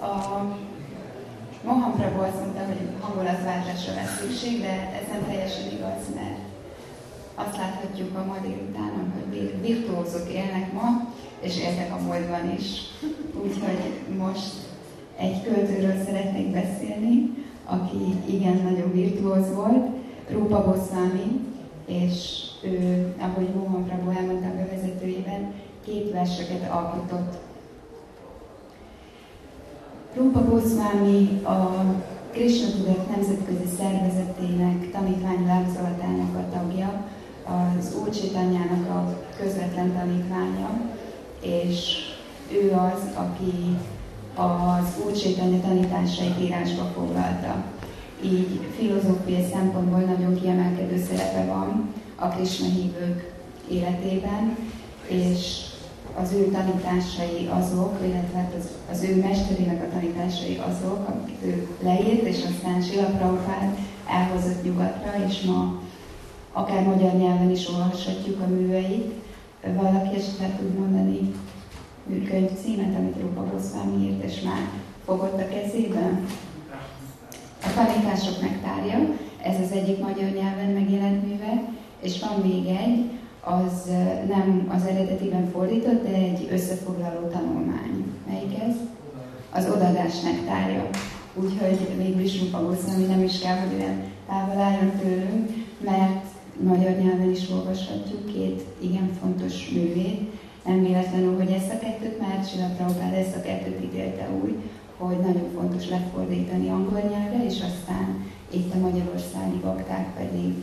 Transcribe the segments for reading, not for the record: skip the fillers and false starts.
A Mohan Prabhu azt mondta, hogy hangulatváltásra lesz szükség, de ez nem teljesen igaz, mert azt láthatjuk a ma délutánon, hogy virtuózok élnek ma, és éltek a múltban is. Úgyhogy most egy költőről szeretnék beszélni, aki igen nagyon virtuóz volt, Rupa Goswami, és ő, ahogy Mohan Prabhu elmondta a bevezetőjében, 2 verseket alkotott. Rupa Goswami a Krishna Tudat Nemzetközi Szervezetének tanítványláncolatának a tagja, az Úr Chaitanyának a közvetlen tanítványa, és ő az, aki az Úr Chaitanya tanításait írásba foglalta. Így filozófiai szempontból nagyon kiemelkedő szerepe van a Krishna hívők életében, és az ő tanításai azok, illetve az ő mesterének a tanításai azok, amiket ő leírt, és aztán Srila Prabhupád elhozott nyugatra, és ma akár magyar nyelven is olvashatjuk a műveit. Valaki esetleg tud mondani műkönyv címet, amit Rupa Goswami írt, és már fogott a kezében? A tanítások nektárja, ez az egyik magyar nyelven megjelent műve, és van még egy, az nem az eredetiben fordított, de egy összefoglaló tanulmány. Melyik ez? Az odadás nektárja. Úgyhogy mégis Rupa Goswami nem is kell, hogy olyan távol álljon tőlünk, mert magyar nyelven is olvashatjuk 2 igen fontos művét. Nem véletlenül, hogy ezt a 2-t, mert Srila Prabhupád ezt a 2-t ítélte úgy, hogy nagyon fontos lefordítani angol nyelvre, és aztán itt a magyarországi bakták pedig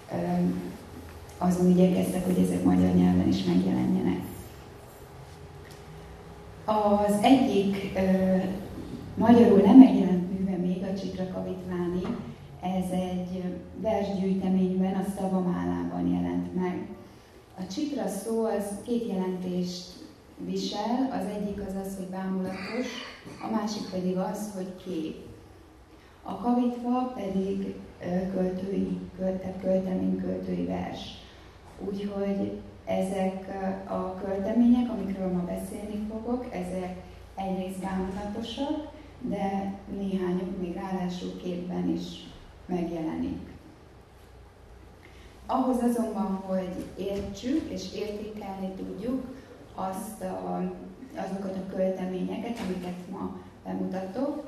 azon igyekeztek, hogy ezek magyar nyelven is megjelenjenek. Az egyik magyarul nem megjelent műve még, a Csitra Kavitváni, ez egy versgyűjteményben, a Szavamálában jelent meg. A Csitra szó az 2 jelentést visel, az egyik az, hogy bámulatos, a másik pedig az, hogy kép. A kavitva pedig költemény, költői vers. Úgyhogy ezek a költemények, amikről ma beszélni fogok, ezek egyrészt bámulatosak, de néhányuk még ráadásul képben is megjelenik. Ahhoz azonban, hogy értsük és értékelni tudjuk azokat a költeményeket, amiket ma bemutatok,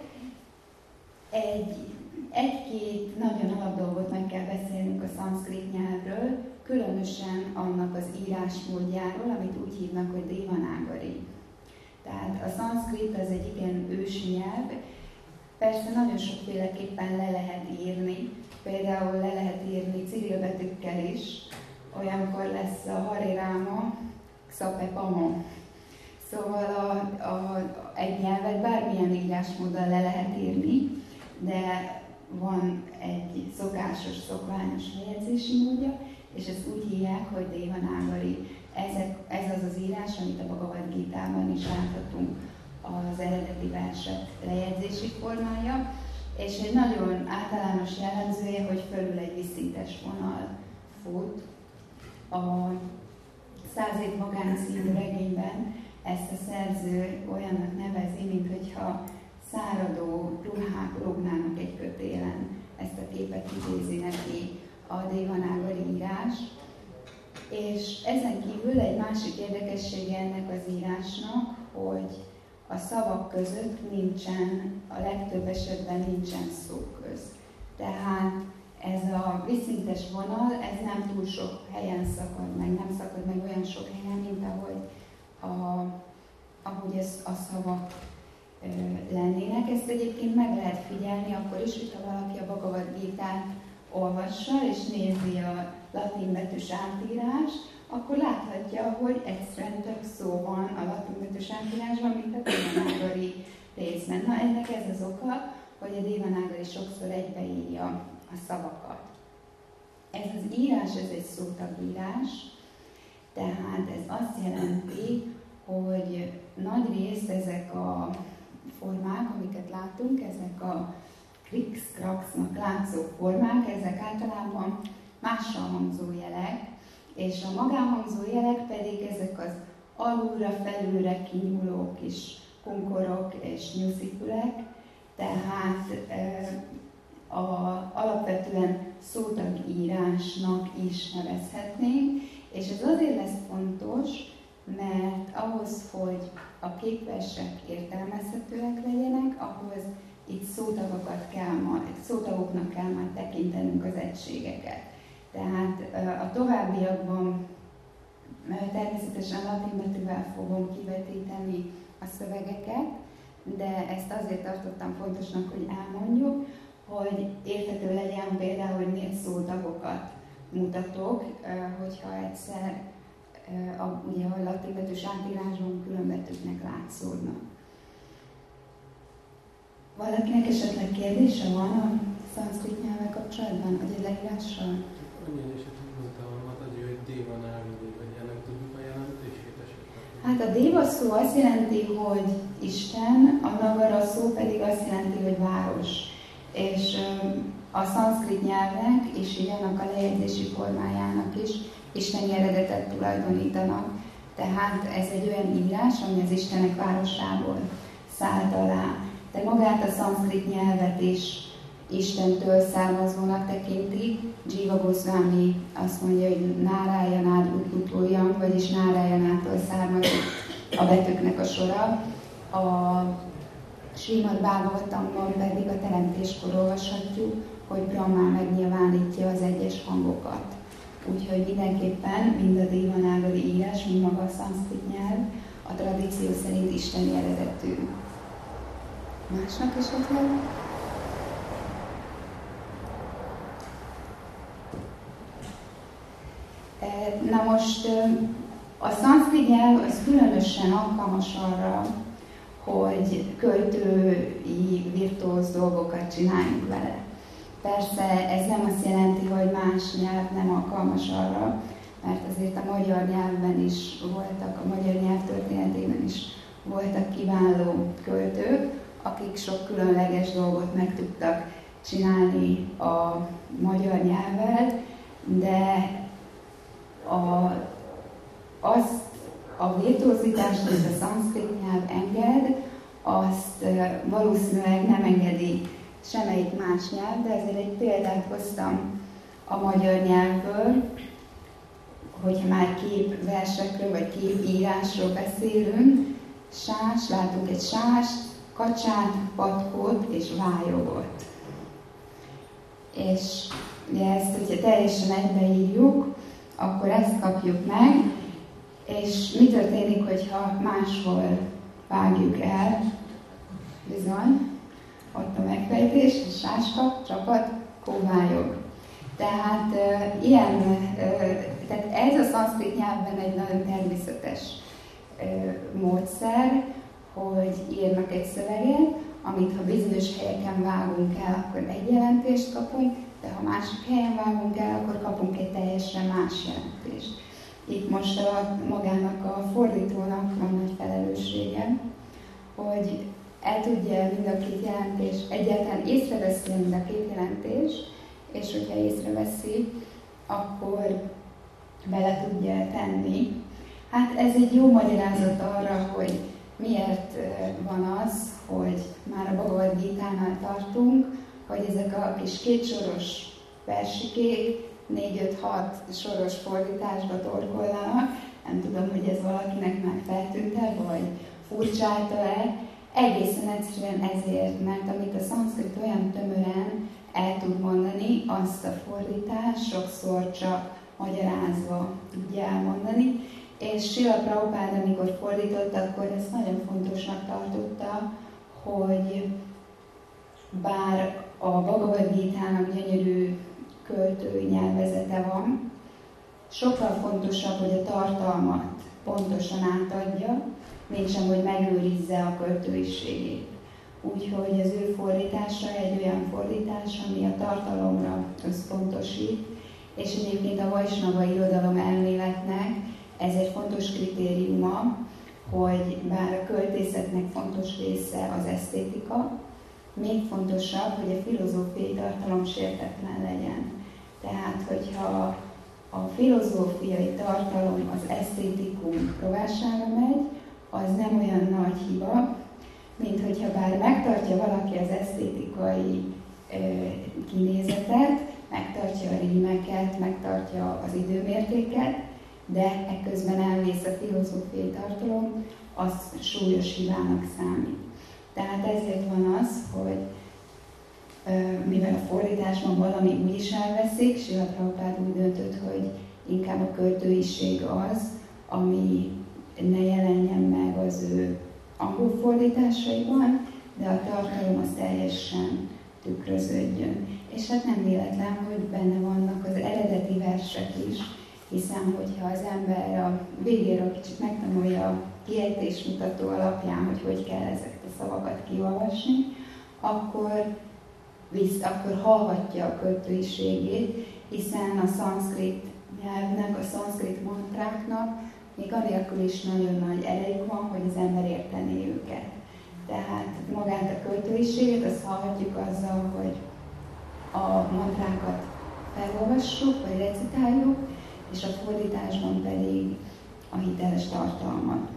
egy-két nagyon alapdolgot meg kell beszélnünk a szanszkrit nyelvről, különösen annak az írásmódjáról, amit úgy hívnak, hogy Devanagari. Tehát a szanszkrit az egy igen ősi nyelv, persze nagyon sokféleképpen le lehet írni, például le lehet írni cirilbetűkkel is, olyankor lesz a Hare Rama, Xape Pamo. Szóval egy nyelvet bármilyen írásmóddal le lehet írni, de van egy szokásos, szokványos lejegyzési módja, és ezt úgy hívják, hogy Devanagari. Ez az az írás, amit a Bhagavad Gitában is láthatunk, az eredeti versek lejegyzési formája, és egy nagyon általános jellemzője, hogy fölül egy vízszintes vonal fut. A 100 év magán című regényben ezt a szerző olyannak nevezi, minthogyha száradó ruhák lógnának egy kötélen. Ezt a képet idézi neki a Devanagari írás. És ezen kívül egy másik érdekessége ennek az írásnak, hogy a szavak között a legtöbb esetben nincsen szóköz. Tehát ez a vízszintes vonal, ez nem túl sok helyen szakad meg, nem szakad meg olyan sok helyen, mint ahogy a szavak lennének. Ezt egyébként meg lehet figyelni akkor is, hogyha valaki a Bhagavad Gitát olvassa és nézi a latin betűs átírást, akkor láthatja, hogy egyszerűen több szó van a latin betűs átírásban, mint a Devanagari részben. Na, ennek ez az oka, hogy a Devanagari sokszor egybeírja a szavakat. Ez az írás, ez egy szótagírás, tehát ez azt jelenti, hogy nagy részt ezek a formák, amiket látunk, ezek a krix-kraxnak látszó formák, ezek általában mással hangzó jelek, és a magánhangzó jelek pedig ezek az alulra, felülre kinyúló kis operok és musicalek, tehát alapvetően szótagírásnak is nevezhetnénk, és ez azért lesz fontos, mert ahhoz, hogy a képversek értelmezhetőek legyenek, ahhoz itt szótagoknak kell majd tekintenünk az egységeket. Tehát a továbbiakban természetesen latin betűvel fogom kivetíteni a szövegeket, de ezt azért tartottam fontosnak, hogy elmondjuk, hogy érthető legyen például, hogy miért szótagokat mutatok, hogyha egyszer ugye a latin betűs átírásban különbetűknek látszódnak. Valakinek esetleg kérdése van a szanszkrit nyelvvel kapcsolatban, vagy a leírással? Annyi esetleg mondta, hogy dévanávidi, hogy ennek tudjuk a jelentését esetleg? Hát a déva szó azt jelenti, hogy Isten, a nagara szó pedig azt jelenti, hogy város. És a szanszkrit nyelvnek, és így annak a lejegyzési formájának is isteni eredetet tulajdonítanak. Tehát ez egy olyan írás, ami az Istenek városából szállt alá. De magát a szanszkrit nyelvet is Istentől származónak tekintik. Jiva Goswami azt mondja, hogy Nárájanád Uttutójam, vagyis Nárájanától származik a betűknek a sora. A Srimad Bhagavatamban pedig a teremtéskor olvashatjuk, hogy Brahma megnyilvánítja az egyes hangokat. Úgyhogy mindenképpen mind a dévanávadi írás, mind maga a szanszkrit nyelv a tradíció szerint isteni eredetű. Másnak esetleg? Na most a szanszkrit nyelv az különösen alkalmas arra, hogy költői, virtuóz dolgokat csináljunk vele. Persze ez nem azt jelenti, hogy más nyelv nem alkalmas arra, mert azért a magyar nyelvben is voltak, a magyar nyelv történetében is voltak kiváló költők, akik sok különleges dolgot meg tudtak csinálni a magyar nyelvvel, de a virtuózitást, amit a szanszkrit nyelv enged, azt valószínűleg nem engedi semmelyik más nyelv, de ezért egy példát hoztam a magyar nyelvből, hogyha már képversekről vagy képírásról beszélünk. Sás, látunk egy sást, kacsát, patkót és vályogot. És ugye ezt, hogyha teljesen egybeírjuk, akkor ezt kapjuk meg, és mi történik, hogyha máshol vágjuk el? Bizony, ott a megfejtés, sáska, csapat, kóvályog. Tehát tehát ez a szanszkrit nyelvben egy nagyon természetes módszer, hogy írnak egy szöveget, amit ha bizonyos helyeken vágunk el, akkor egy jelentést kapunk, de ha másik helyen vágunk el, akkor kapunk egy teljesen más jelentést. Itt most magának a fordítónak van nagy felelőssége, hogy el tudja mind a két jelentést, egyáltalán észreveszi mind a két jelentést, és hogyha észreveszi, akkor bele tudja tenni. Hát ez egy jó magyarázat arra, hogy miért van az, hogy már a Bhagavad Gitánál tartunk, hogy ezek a kis kétsoros versikék 4-5-6 soros fordításba torkollanak. Nem tudom, hogy ez valakinek már feltűnt-e, vagy furcsálta-e. Egészen egyszerűen ezért, mert amit a szanszkrit olyan tömören el tud mondani, azt a fordítás sokszor csak magyarázva tudja elmondani. És Srila Prabhupád, amikor fordított, akkor ezt nagyon fontosnak tartotta, hogy bár a Bhagavad Gitának gyönyörű költői nyelvezete van, sokkal fontosabb, hogy a tartalmat pontosan átadja, mintsem, hogy megőrizze a költőiségét. Úgyhogy az ő fordítása egy olyan fordítás, ami a tartalomra összpontosít, és egyébként a vajsnava irodalom elméletnek ez egy fontos kritériuma, hogy bár a költészetnek fontos része az esztétika, még fontosabb, hogy a filozófiai tartalom sértetlen legyen. Tehát, hogyha a filozófiai tartalom az esztétikum rovására megy, az nem olyan nagy hiba, bár megtartja valaki az esztétikai kinézetet, megtartja a rímeket, megtartja az időmértéket, de ekközben elvész a filozófiai tartalom, az súlyos hibának számít. Tehát ezért van az, hogy mivel a fordításban valami úgyis elveszik, Srila Prabhupád úgy döntött, hogy inkább a költőiség az, ami ne jelenjen meg az ő angol fordításaiban, de a tartalom az teljesen tükröződjön. És hát nem véletlen, hogy benne vannak az eredeti versek is, hiszen hogyha az ember a végéről kicsit megtanulja a kiejtésmutató alapján, hogy kell ezeket a szavakat kiolvasni, akkor hallhatja a költőiségét, hiszen a szanszkrit nyelvnek, a szanszkrit mantráknak még anélkül is nagyon nagy erejük van, hogy az ember értené őket. Tehát magát a költőiséget azt hallhatjuk azzal, hogy a mantrákat felolvassuk, vagy recitáljuk, és a fordításban pedig a hiteles tartalmat.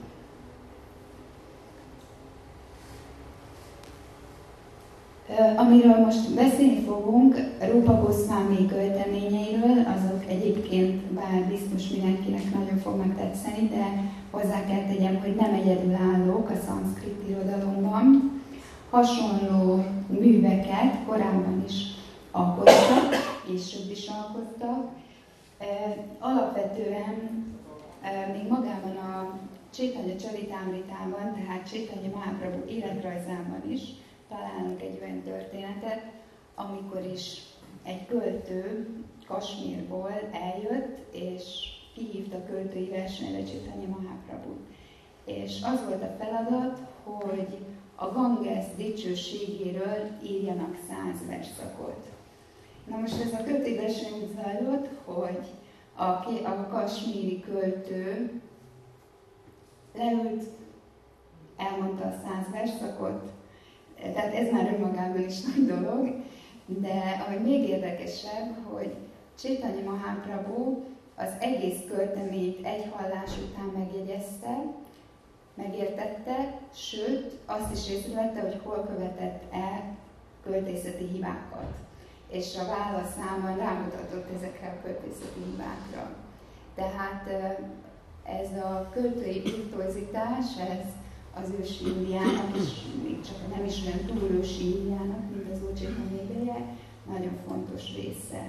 Amiről most beszélni fogunk, Rupa Goswami költeményeiről, azok egyébként bár biztos mindenkinek nagyon fognak tetszeni, de hozzá kell tegyem, hogy nem egyedülállók a szanszkrit irodalomban. Hasonló műveket korábban is alkottak, később is alkottak. Alapvetően még magában a Chaitanya Charitamritában, tehát Chaitanya Mahaprabhu életrajzában is találunk egy olyan történetet, amikor is egy költő Kasmírból eljött, és kihívta a költői versenyre Chaitanya Mahaprabhut. És az volt a feladat, hogy a Ganges dicsőségéről írjanak 100 versszakot. Na most ez a költői verseny úgy zajlott, hogy a kasmíri költő leült, elmondta a 100 versszakot, tehát ez már önmagában is nagy dolog, de ami még érdekesebb, hogy Chaitanya Mahaprabhu az egész költeményt egy hallás után megjegyezte, megértette, sőt azt is észrevette, hogy hol követett el költészeti hibákat. És a válaszában rámutatott ezekre a költészeti hibákra. Tehát ez a költői virtuozitás, ez az ősi Indiának, és még csak nem is olyan túl ősi Indiának, mint az Úr Chaitanya ideje, nagyon fontos része.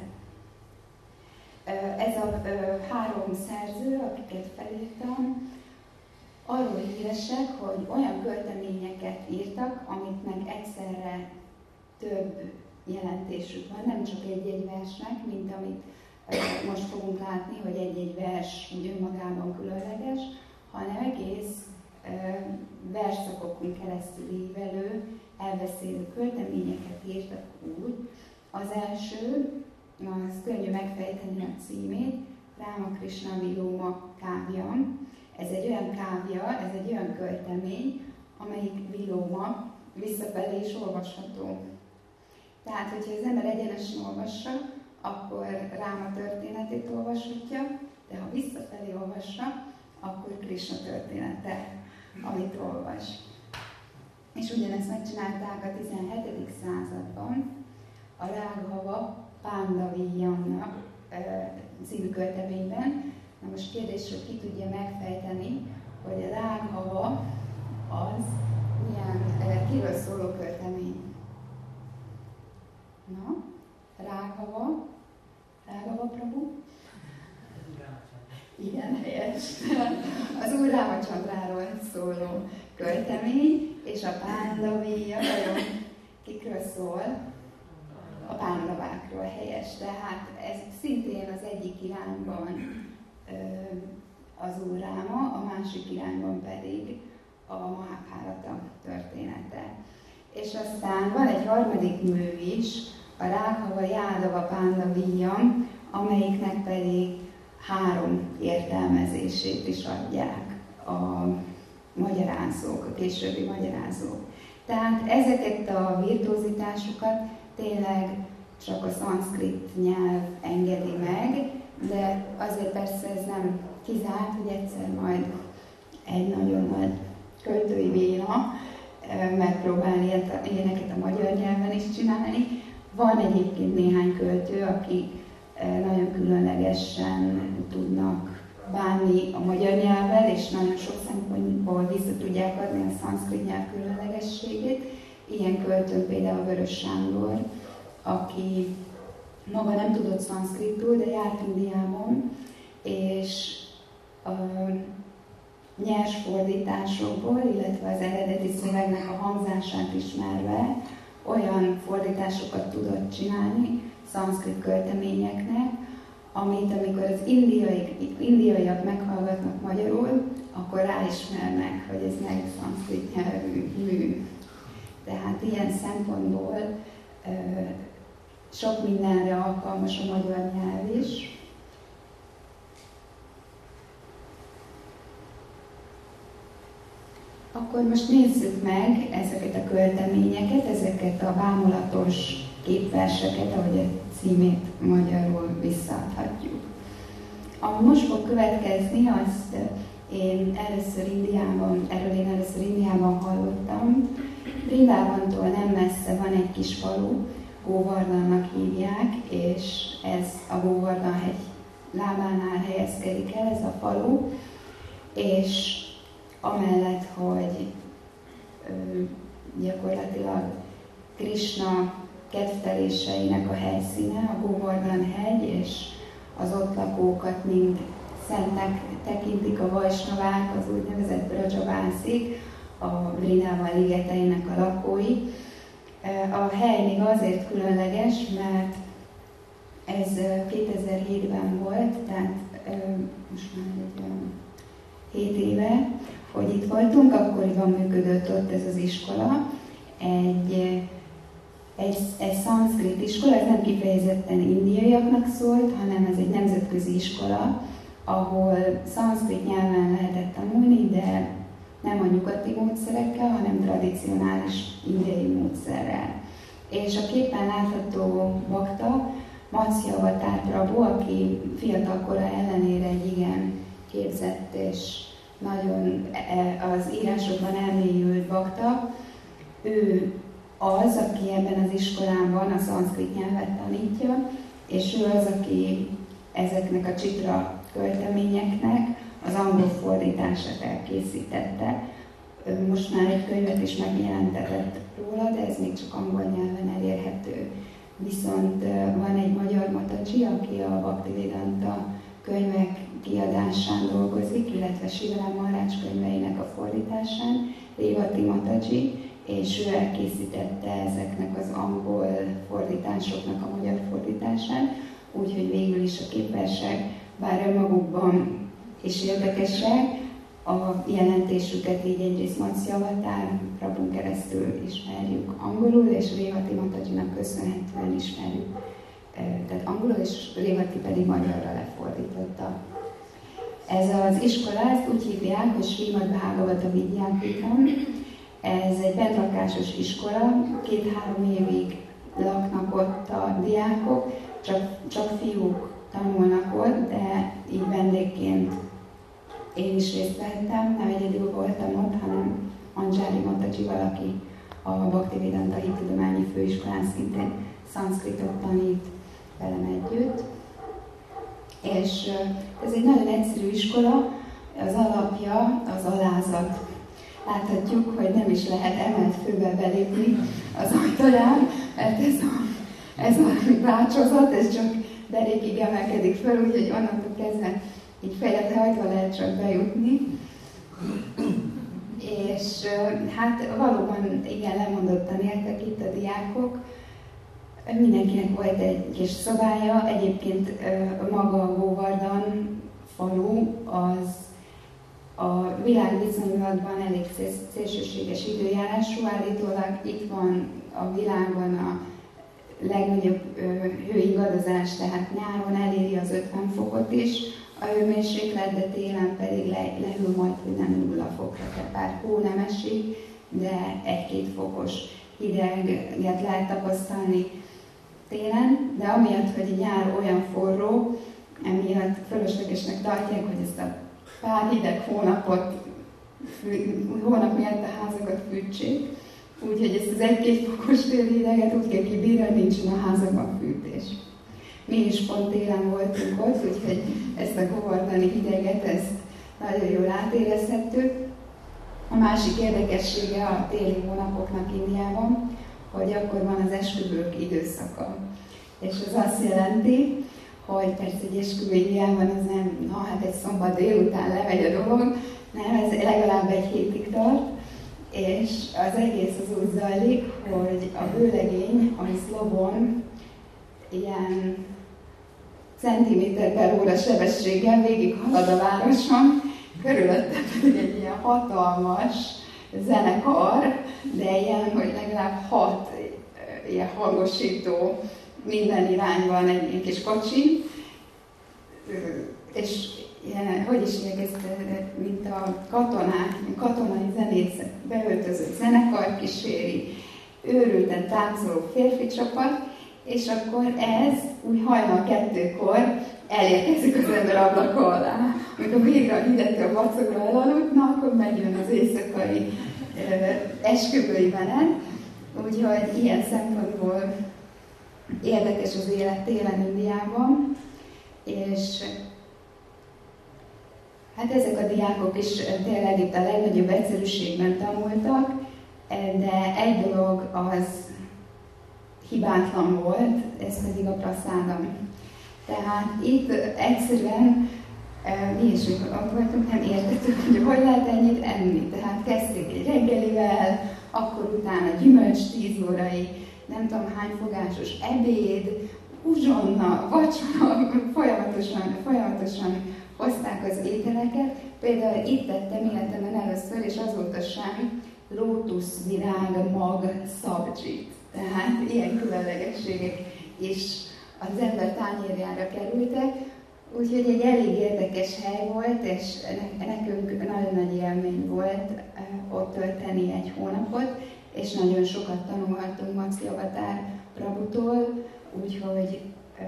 Ez a 3 szerző, akiket felírtam, arról híresek, hogy olyan költeményeket írtak, amit meg egyszerre több jelentésük van, nem csak egy-egy versnek, mint amit most fogunk látni, hogy egy-egy vers úgy önmagában különleges, hanem egész versszakokon keresztül ívelő, elbeszélő költeményeket írtak úgy. Az első, az könnyű megfejteni a címét, Rámakrishna Viloma Kávyam. Ez egy olyan kávja, ez egy olyan költemény, amelyik vilóma visszafelé is olvasható. Tehát, hogyha az ember egyenesen olvassa, akkor Ráma történetét olvashatja, de ha visszafelé olvassa, akkor Krishna története, amit olvas. És ugyanezt megcsinálták a 17. században a Rághava Pándavijamna című költeményben. Na most kérdés, hogy ki tudja megfejteni, hogy a Rághava az milyen, kiről szóló költemény. Na, Rághava Prabhu? Igen, helyes. Az Úr Rámachandráról szóló költemény, és a Pándavija, vajon kikről szól? A pándavákról, helyes. Tehát ez szintén az egyik irányban az Úr Ráma, a másik irányban pedig a Mahabhárata története. És aztán van egy harmadik mű is, a Rághava Jádava Pándavijam, amelyiknek pedig 3 értelmezését is adják a magyarázók, a későbbi magyarázók. Tehát ezeket a virtuózitásokat tényleg csak a szanszkrit nyelv engedi meg, de azért persze ez nem kizárt, hogy egyszer majd egy nagyon nagy költői véna megpróbál ilyeneket a magyar nyelven is csinálni. Van egyébként néhány költő, akik nagyon különlegesen tudnak bánni a magyar nyelvvel, és nagyon sok szempontból vissza tudják adni a szanszkrit nyelv különlegességét. Ilyen költő például Vörös Sándor, aki maga nem tudott szanszkritul, de járt Indiában, és nyers fordításokból, illetve az eredeti szövegnek a hangzását ismerve olyan fordításokat tudott csinálni szanszkrit költeményeknek, amit amikor az indiaiak meghallgatnak magyarul, akkor ráismernek, hogy ez melyik szanszkrit nyelvű mű. Tehát ilyen szempontból sok mindenre alkalmas a magyar nyelv is. Akkor most nézzük meg ezeket a költeményeket, ezeket a bámulatos képverseket, ahogy a címét magyarul visszaadhatjuk. Ami most fog következni, azt én először Indiában hallottam. Vrindávantól nem messze van egy kis falu, Góvardhannak hívják, és ez a Góvardhan hegy lábánál helyezkedik el, ez a falu, és amellett, hogy gyakorlatilag Krisna kedvteléseinek a helyszíne, a Góvardhan hegy, és az ott lakókat mind szentnek tekintik a vajsnavák, az úgynevezett brajabászik, a Vrindában ligeteinek a lakói. A hely még azért különleges, mert ez 2007-ben volt, tehát most már egy 7 éve, hogy itt voltunk, akkoriban működött ott ez az iskola. Egy szanszkrit iskola, ez nem kifejezetten indiaiaknak szólt, hanem ez egy nemzetközi iskola, ahol szanszkrit nyelven lehetett tanulni, de nem a nyugati módszerekkel, hanem tradicionális indiai módszerrel. És a képen látható bakta, Matsya Avatar Prabhu, aki fiatalkora ellenére egy igen képzett és nagyon az írásokban elmélyült bakta, ő az, aki ebben az iskolában a szanszkrit nyelvet tanítja, és ő az, aki ezeknek a csitra költeményeknek az angol fordítását elkészítette. Most már egy könyvet is megjelentetett róla, de ez még csak angol nyelven elérhető. Viszont van egy magyar Mataji, aki a Bhaktivedanta könyvek kiadásán dolgozik, illetve Sivalám Maharaj könyveinek a fordításán, Revati Mataji, és ő elkészítette ezeknek az angol fordításoknak a magyar fordításán, úgyhogy végül is a képversek, bár önmagukban is érdekesek, a jelentésüket így egyrészt Matsya Avatar Prabhun keresztül ismerjük angolul, és Revati Matajinak köszönhetően ismerjük. Tehát angolul, és Revati pedig magyarra lefordította. Ez az iskola, ezt úgy hívják, hogy Srimad Bhagavata Vidyapitham. Ez egy bentlakásos iskola, 2-3 évig laknak ott a diákok, csak fiúk tanulnak ott, de így vendégként én is részt vehettem, nem egyedül voltam ott, hanem Anjali Mataji valaki a Bhaktivedanta Hittudományi Főiskolán szintén szanszkritot tanít velem együtt. És ez egy nagyon egyszerű iskola, az alapja az alázat. Láthatjuk, hogy nem is lehet emelt fővel belépni az ajtaján, mert ez a bácsozat, ez csak derékig emelkedik fel, úgyhogy onnantól kezdve így fejlett hajtva lehet csak bejutni. És hát valóban igen lemondottan éltek itt a diákok. Mindenkinek volt egy kis szobája, egyébként maga a Góvardhan falu az a világviszonylatban elég szélsőséges időjárású, állítólag itt van a világon a legnagyobb hőingadozás, tehát nyáron eléri az 50 fokot is, a hőmérséklet, de télen pedig lehűl majd, hogy nem 0 fokra, tehát bár hó nem esik, de 1-2 fokos hideget lehet tapasztalni télen, de amiatt, hogy a nyár olyan forró, emiatt fölöslegesnek tartják, hogy ezt a pár hideg hónapot hónap miatt a házakat fűtsék. Úgyhogy ezt az 1-2 fokos téli hideget úgy kell kibírni, nincsen a házakban fűtés. Mi is pont télen voltunk ott, úgyhogy ezt a govardhani hideget, ezt nagyon jól átérezhettük. A másik érdekessége a téli hónapoknak Indiában, hogy akkor van az esküvők időszaka. És ez azt jelenti, hogy persze egy esküvő Indiában ez nem, hát egy szombat délután lemegy a dolog, nem, ez legalább 1 hétig tart, és az egész az úgy zajlik, hogy a vőlegény, ami szlovon, ilyen centiméter per óra sebességgel végig halad a városon, körülötte pedig egy ilyen hatalmas zenekar, de ilyen, hogy legalább 6 ilyen hangosító minden irányban egy ilyen kis kocsi, és ilyen, hogy is hívják ezt, mint a katonák, katonai zenészek beöltözött zenekar kíséri, őrülten táncoló férfi csapat, és akkor ez úgy hajnal 2-kor elérkezik az ember ablaka alá. Amikor végre a hidettől vacogva elaludt, na akkor megjön az éjszakai esküvői menet. Úgyhogy ilyen szempontból érdekes az élet télen Indiában, és hát ezek a diákok is tényleg itt a legnagyobb egyszerűségben tanultak, de egy dolog az hibátlan volt, ez pedig a praszádam. Tehát itt egyszerűen mi is, mikor ott voltunk, nem értettük, hogy lehet ennyit enni. Tehát kezdték egy reggelivel, akkor utána gyümölcs 10 órai, nem tudom hány fogásos ebéd, uzsonna, vacsora, folyamatosan hozták az ételeket. Például itt tettem életemben először, és azóta sem, lótuszvirág mag szabdzsit. Tehát ilyen különlegességek is az ember tányérjára kerültek. Úgyhogy egy elég érdekes hely volt, és nekünk nagyon nagy élmény volt ott tölteni 1 hónapot, és nagyon sokat tanulhattunk Matsyavatár Prabhutól, úgyhogy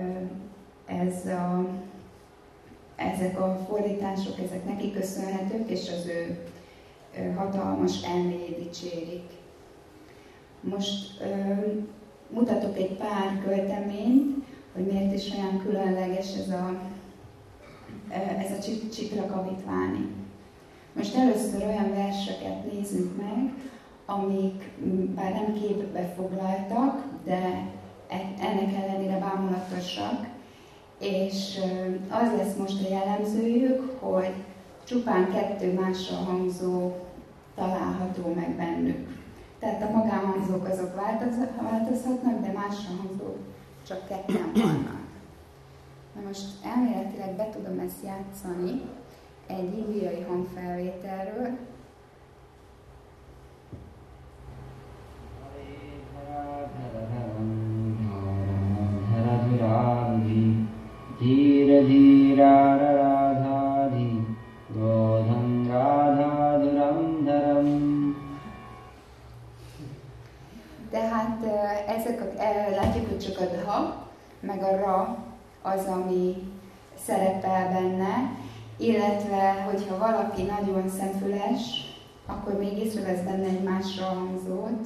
ezek a fordítások, ezek neki köszönhetők, és az ő hatalmas elméjét dicsérik. Most mutatok egy pár költeményt, hogy miért is olyan különleges ez a Csikrakavitváni. Most először olyan verseket nézzük meg, amik bár nem képbe foglaltak, de ennek ellenére bámulatosak, és az lesz most a jellemzőjük, hogy csupán 2 másra hangzó található meg bennük. Tehát a magánhangzók azok változhatnak, de másra hangzók csak 2-en vannak. Na most elméletileg be tudom ezt játszani egy indiai hangfelvételről. Tehát látjuk, hogy csak a dha, meg a ra az, ami szerepel benne, illetve, hogyha valaki nagyon szemfüles, akkor még észrevesz benne egy másra hangzót.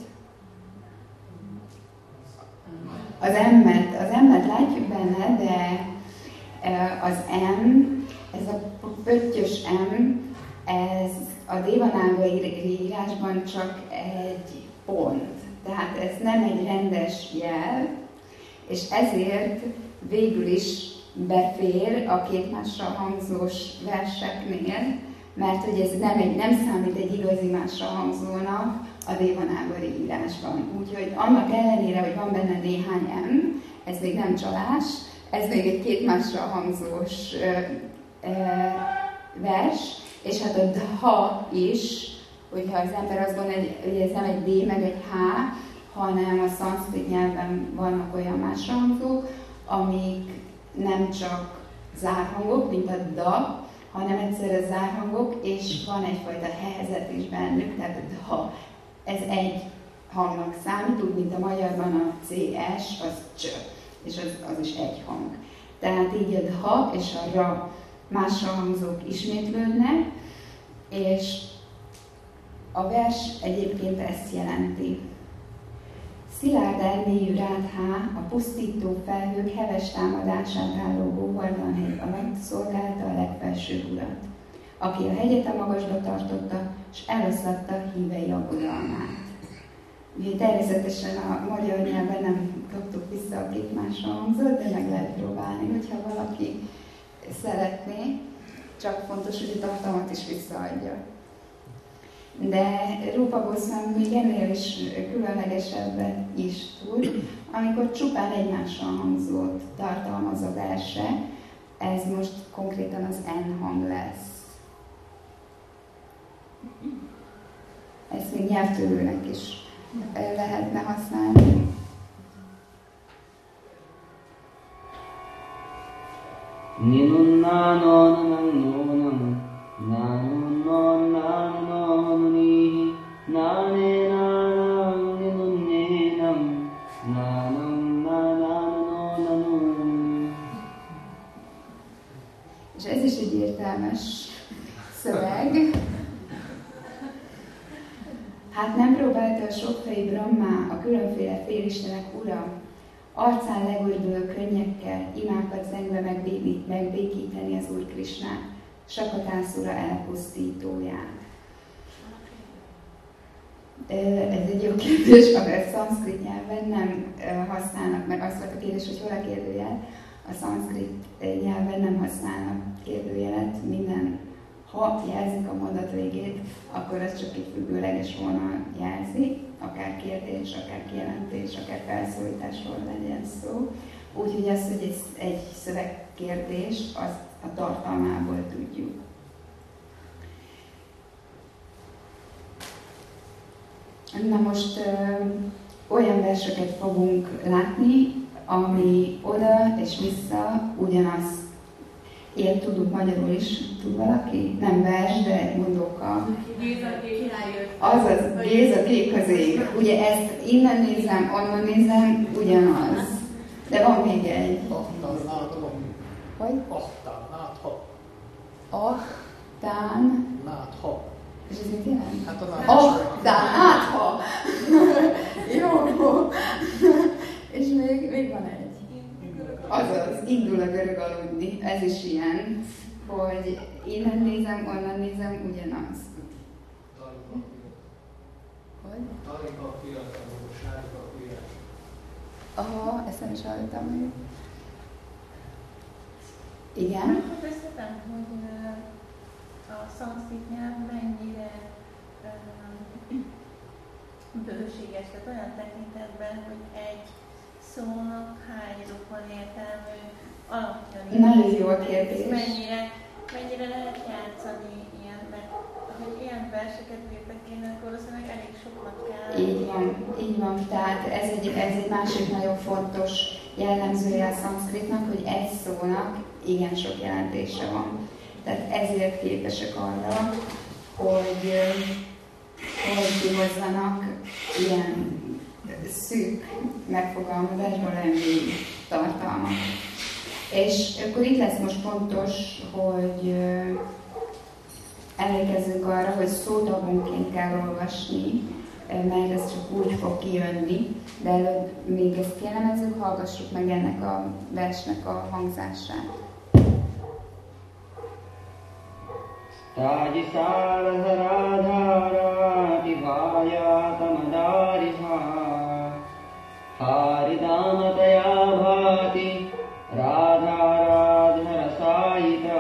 Az M-et látjuk benne, de az M, ez a pöttyös M, ez a Devanagari írásban csak egy pont. Tehát ez nem egy rendes jel, és ezért végül is befér a 2 másra hangzós verseknél, mert hogy ez nem számít egy igazi másra hangzónak a Devanagari írásban. Úgyhogy annak ellenére, hogy van benne néhány M, ez még nem csalás, ez még egy 2 másra hangzós vers, és hát a dha is, hogyha az ember azt gondolja, hogy ez nem egy D meg egy H, hanem a szanszkrit nyelven vannak olyan máshangzók, amik nem csak zárhangok, mint a da, hanem egyszerre zárhangok, és van egyfajta hehezet is bennük, tehát a dha. Ez egy hangnak számít, úgy, mint a magyarban a CS, az cs, és az is egy hang. Tehát így a dha és a ra másra hangzók ismétlődnek, és A vers egyébként ezt jelenti. Szilárd elmélyű Rádhá, a pusztító felhők heves támadását álló góvardan hegy alatt szolgálta a legfelsőbb urat, aki a hegyet a magasba tartotta, és eloszlatta hívei aggodalmát. Ugye természetesen a magyar nyelven nem kaptuk vissza a képmásra hangzott, de meg lehet próbálni, hogyha valaki szeretné, csak fontos, hogy a tartalmat is visszaadja. De Rupa Goswami még ennél is különlegesebbet is tud, amikor csupán egymással hangzót tartalmaz a verse, ez most konkrétan az N hang lesz. Ezt még nyelvtörőnek is lehetne használni. És ez is egy értelmes szöveg. Hát nem próbálta a sokfejű Brahma, a különféle félistenek ura, arcán legördülő könnyekkel imákat zengve megbékíteni az Úr Krisnát, Sakatászura elpusztítóját. Ez egy jó kérdés, amelyet szanszkrit nyelven nem használnak, mert az volt a kérdés, hogy hol a kérdőjel. A szanszkrit nyelven nem használnak kérdőjelet, minden, ha jelzik a mondat végét, akkor az csak egy függőleges vonal jelzi, akár kérdés, akár kijelentés, akár felszólításról legyen szó. Úgyhogy az, hogy egy szövegkérdés, azt a tartalmából tudjuk. Na most olyan verseket fogunk látni, ami oda és vissza ugyanaz. Ilyet tudunk magyarul is, tud valaki? Nem vers, de mondóka. Azaz, Géza kék az ég. Ugye ezt innen nézem, onnan nézem, ugyanaz. De van még egy. Hogy? Ahtán. És ez mit jelent? Hát Ahtán. Jó. És még van egy. Azaz, indul a görög aludni. Ez is ilyen, hogy innen nézem, onnan nézem, ugyanaz. Hogy? Aha, ezt nem is hallottam még. Igen? Hogy összetem, hogy a szanszkrit nyelv mennyire bőséges, tehát olyan tekintetben, hogy egy szónak hány rokon értelmű alapja. Nagyon jó a kérdés. Mennyire lehet játszani ilyen, mert hogy ilyen verseket írtak én, akkor valószínűleg elég sokat kell. Így van. Tehát ez egy másik nagyon fontos jellemzője a szanszkritnak, hogy egy szónak igen sok jelentése van. Tehát ezért képesek arra, hogy kihozzanak ilyen szűk megfogalmazásból lenni tartalmat. És akkor itt lesz most fontos, hogy emlékezzünk arra, hogy szótagonként kell olvasni, mert ez csak úgy fog kijönni, de előbb még ezt kielemezzük, hallgassuk meg ennek a versnek a hangzását. Tájiszáradharádára tivájátamadárihá Háridámataya bhati rádhárádharaszájita.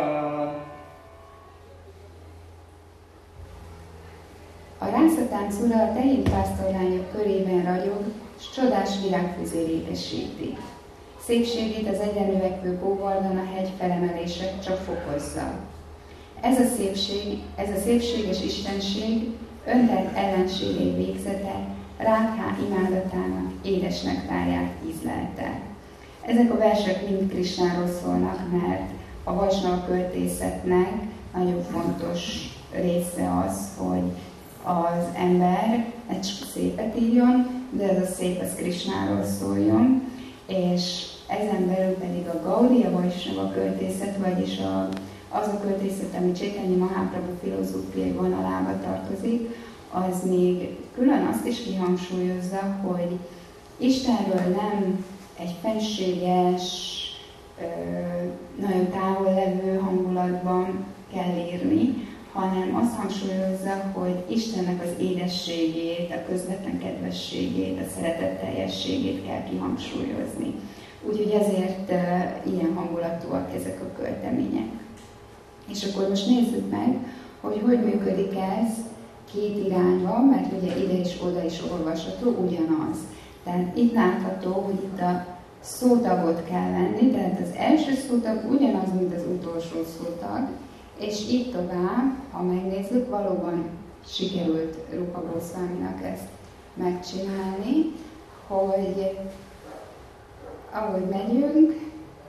A rászatánc ura a tehénpásztorlányok körében ragyog, s csodás virágfüzér édesíti. Szépségét az egyre növekvő Góvardhana hegy felemelése csak fokozza. Ez a szépséges istenség öntelt ellenségei végzete Rádhá imádatának édes nektárját ízlelte. Ezek a versek mind Krisnáról szólnak, mert a vajsnava költészetnek nagyon fontos része az, hogy az ember ne csak szépet írjon, de ez a szép az Krisnáról szóljon, és ezen belül pedig a Gaudiya Vajsnava költészet, vagyis az a költészet, ami Chaitanya Mahaprabhu filozófiai vonalába tartozik, az még külön azt is kihangsúlyozza, hogy Istenről nem egy fenséges, nagyon távol levő hangulatban kell írni, hanem azt hangsúlyozza, hogy Istennek az édességét, a közvetlen kedvességét, a szeretetteljességét kell kihangsúlyozni. Úgyhogy ezért ilyen hangulatúak ezek a költemények. És akkor most nézzük meg, hogy hogy működik ez két irányban, mert ugye ide is, oda is olvasható, ugyanaz. Tehát itt látható, hogy itt a szótagot kell venni, tehát az első szótag ugyanaz, mint az utolsó szótag, és így tovább, ha megnézzük, valóban sikerült Rupa Goswaminak ezt megcsinálni, hogy ahogy megyünk,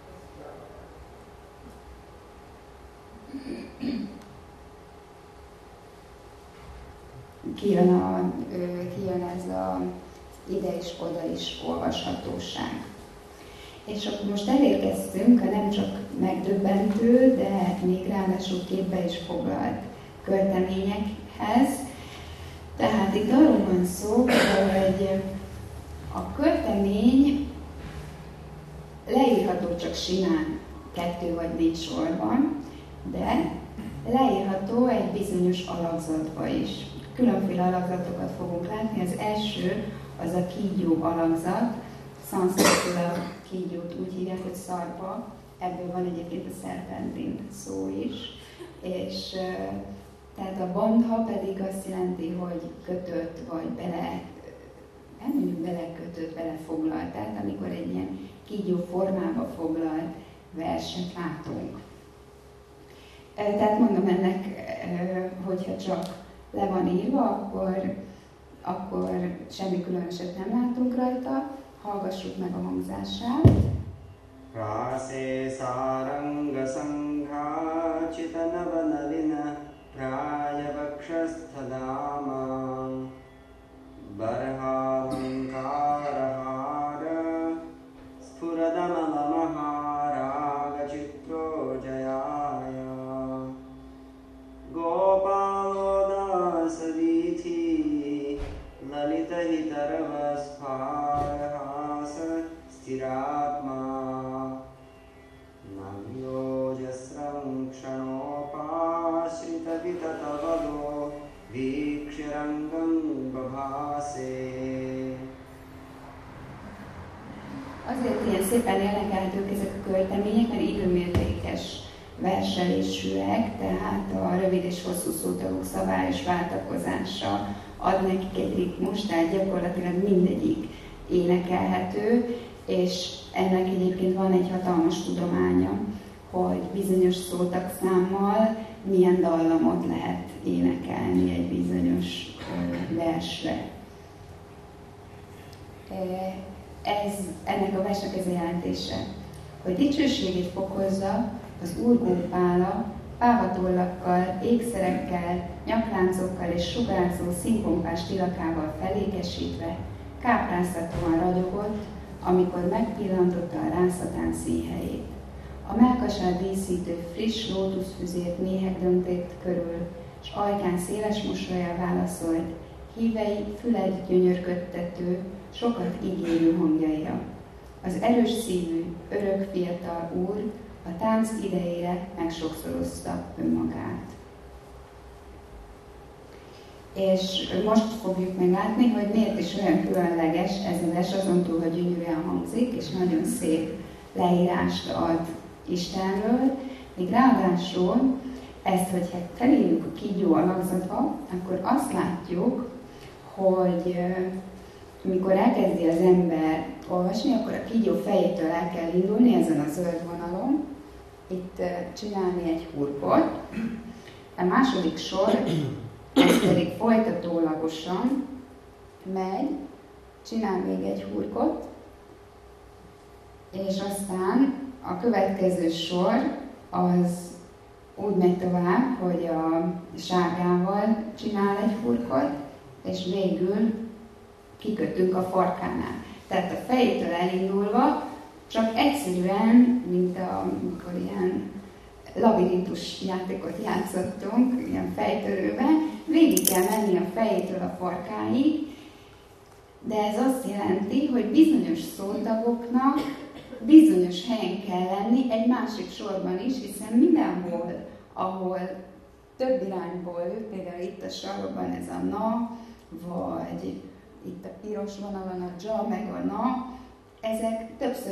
kijön ez a ide is, oda is olvashatóság. És akkor most elérkeztünk a nem csak megdöbbentő, de még ráadásul képbe is foglalt költeményekhez. Tehát itt arról van szó, hogy a költemény leírható csak simán 2 vagy 4 sorban, de leírható egy bizonyos alakzatba is. Különféle alakzatokat fogunk látni. Az első az a kígyó alakzat. Szanszkritul a kígyót úgy hívják, hogy szarpa. Ebből van egyébként a szerpentin szó is. És tehát a bandha pedig azt jelenti, hogy kötött, vagy nem mondjuk belekötött, belefoglalt. Tehát amikor egy ilyen kígyó formába foglalt verset látunk. Tehát mondom ennek, hogyha csak le van írva, akkor semmi különöset nem látunk rajta. Hallgassuk meg a hangzását. Rase saranga sangha chitanavanalina prayavakshasthadama barhalankarahara spuradamalamaharaga chitro jayaya gopalodasadithi lalitahitaravasphayahasa stiratma navyojasram kshanopashritavitatabalo vikshirangam babhase. Azért ilyen szépen énekelhetők ezek a költemények, mert időmértékes verselésűek, tehát a rövid és hosszú szótagok szabályos váltakozása ad nekik egy ritmus, tehát gyakorlatilag mindegyik énekelhető, és ennek egyébként van egy hatalmas tudománya, hogy bizonyos szótagszámmal milyen dallamot lehet énekelni egy bizonyos versre. Ennek a versnek ez a jelentése, hogy dicsőségét fokozza az Úr Gópála pávatollakkal, ékszerekkel, nyakláncokkal és sugárzó színpompás tilakával felékesítve kápráztatóan ragyogott, amikor megpillantotta a rászatán színhelyét. A mellkasát díszítő friss lótuszfüzért méhek döntét körül, s ajkán széles mosollyal válaszolt, hívei füled gyönyörködtető, sokat ígérő hangjaira. Az erős szívű, örök fiatal úr a tánc idejére megsokszorozta önmagát. És most fogjuk meglátni, hogy miért is olyan különleges ez a vers, azon túl, hogy gyönyörűen hangzik, és nagyon szép leírást ad Istenről, még ráadásul ezt, hogyha felírjuk a kígyó alakzatba, akkor azt látjuk, hogy amikor elkezdi az ember olvasni, akkor a kígyó fejétől el kell indulni ezen a zöld vonalon, itt csinálni egy hurkot. A második sor, ez pedig folytatólagosan megy, csinál még egy hurkot, és aztán a következő sor az úgy megy tovább, hogy a sárgával csinál egy hurkot, és végül kikötünk a farkánál. Tehát a fejétől elindulva csak egyszerűen, mint amikor ilyen labirintus játékot játszottunk, ilyen fejtörőben, végig kell menni a fejétől a farkáig, de ez azt jelenti, hogy bizonyos szótagoknak bizonyos helyen kell lenni egy másik sorban is, hiszen mindenhol, ahol több irányból jött, például itt a sarokban ez a na, vagy itt a piros vonalon a ja, meg a na, ezek többször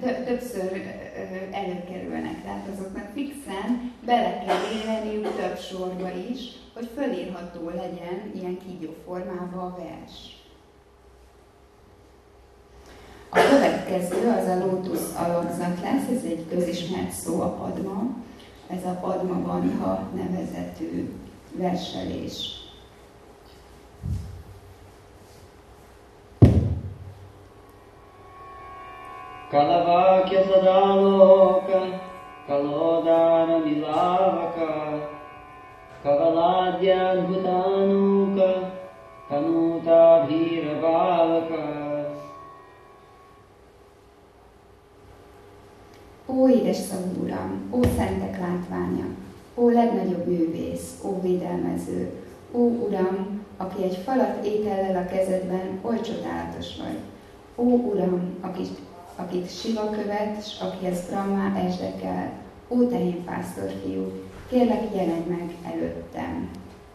előkerülnek, tehát azoknak fixen bele kell írniuk több sorba is, hogy fölírható legyen ilyen kígyó formában a vers. A következő az a lótusz alakzat lesz, ez egy közismert szó, a padma. Ez a Padma Bandha nevezetű verselés. Kalavakya sadaloka, kalodana milavaka, kavaladyan bhutanuka, kanuta bhira balaka. Ó édesszavú Uram, ó szentek látványa, ó legnagyobb művész, ó védelmező, ó Uram, aki egy falat étellel a kezedben, oly csodálatos vagy. Ó Uram, akit Siva követ, s akihez Brahma esdekel, ó tehénpásztor fiú, kérlek jelenj meg előttem.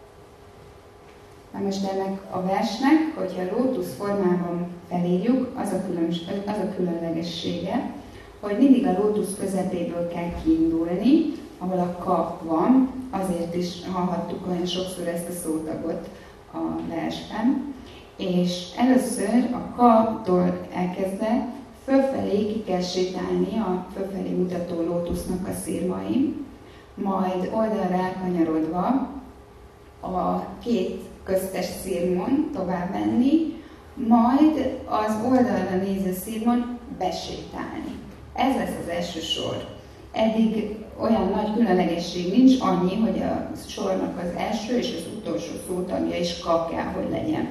Na most ennek a versnek, hogyha lótusz formában felírjuk, az a különlegessége, hogy mindig a lótusz közepéből kell kiindulni, ahol a ka van, azért is hallhattuk olyan sokszor ezt a szótagot a versben, és először a ka-tól elkezdve fölfelé ki kell sétálni a fölfelé mutató lótusznak a szirmain, majd oldalra elkanyarodva a két köztes szirmon tovább menni, majd az oldalra néző szirmon besétálni. Ez lesz az első sor. Eddig olyan nagy különlegesség nincs, annyi, hogy a sornak az első és az utolsó szótagja is ka kell, hogy legyen.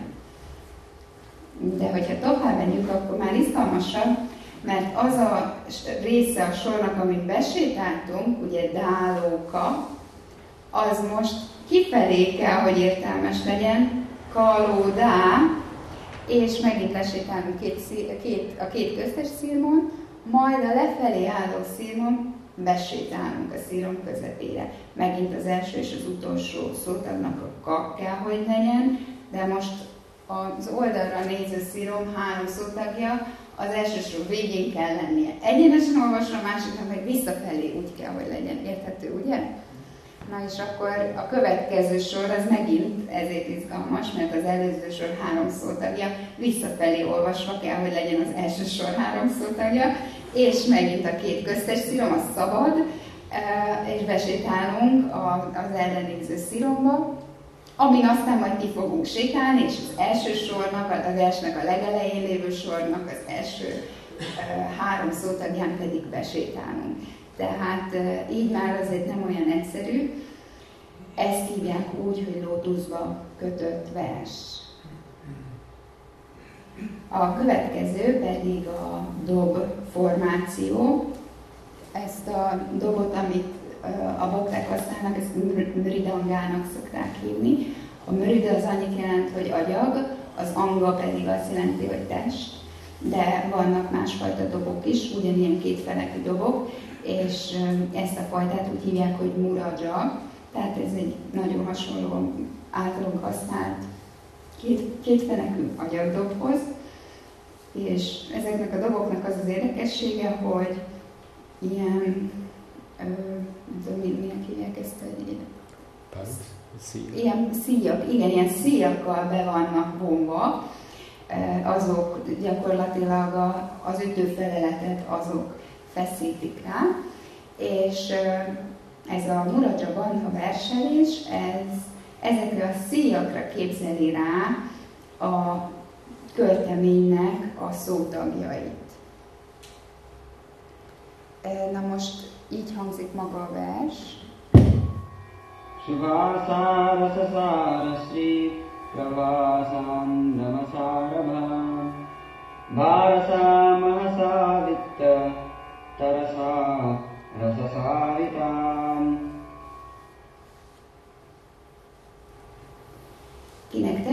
De hogyha tovább menjünk, akkor már izgalmasabb, mert az a része a sornak, amit besétáltunk, ugye dálóka, az most kifelé kell, hogy értelmes legyen, kalódá, és megint lesétálunk a két köztes szirmon, majd a lefelé álló szirmon besétálunk a szirmon közepére. Megint az első és az utolsó szótagnak a ka kell, hogy legyen, de most az oldalra néző szirmon 3 szótagja, az első sor végén kell lennie. Egyenesen olvasva, a másiknak meg visszafelé úgy kell, hogy legyen. Érthető, ugye? Na és akkor a következő sor az megint ezért izgalmas, mert az előző sor 3 szótagja, visszafelé olvasva kell, hogy legyen az első sor 3 szótagja, és megint a két köztes szírom, az szabad, és besétálunk az ellenéző szíromba, amin aztán majd ki fogunk sétálni, és az első sornak, a versnek a legelején lévő sornak az első 3 szótagján pedig besétálunk. Tehát így már azért nem olyan egyszerű. Ezt hívják úgy, hogy lótuszba kötött vers. A következő pedig a dob formáció. Ezt a dobot, amit a bakták használnak, ezt mridangának szokták hívni. A mrida az annyit jelent, hogy agyag, az anga pedig azt jelenti, hogy test. De vannak másfajta dobok is, ugyanilyen kétfenekű dobok, és ezt a fajtát úgy hívják, hogy muraja, tehát ez egy nagyon hasonló általunk használt kétfenekű agyagdobhoz, és ezeknek a doboknak az az érdekessége, hogy ilyen, nem tudom, minek hívják ezt egy ilyen szíjak, igen, ilyen szíjakkal be vannak vonva, azok gyakorlatilag az ütőfeleletet azok feszítik rá, és ez a Muraja Bandha verselés, ezekre a szíjakra képzeli rá a költeménynek a szótagjait. Na most így hangzik maga a vers. Suvāsāra sasāra srī pravāsāṁ namasārabhāṁ Bārasā mahasā vitta tarasā rasasāvitām.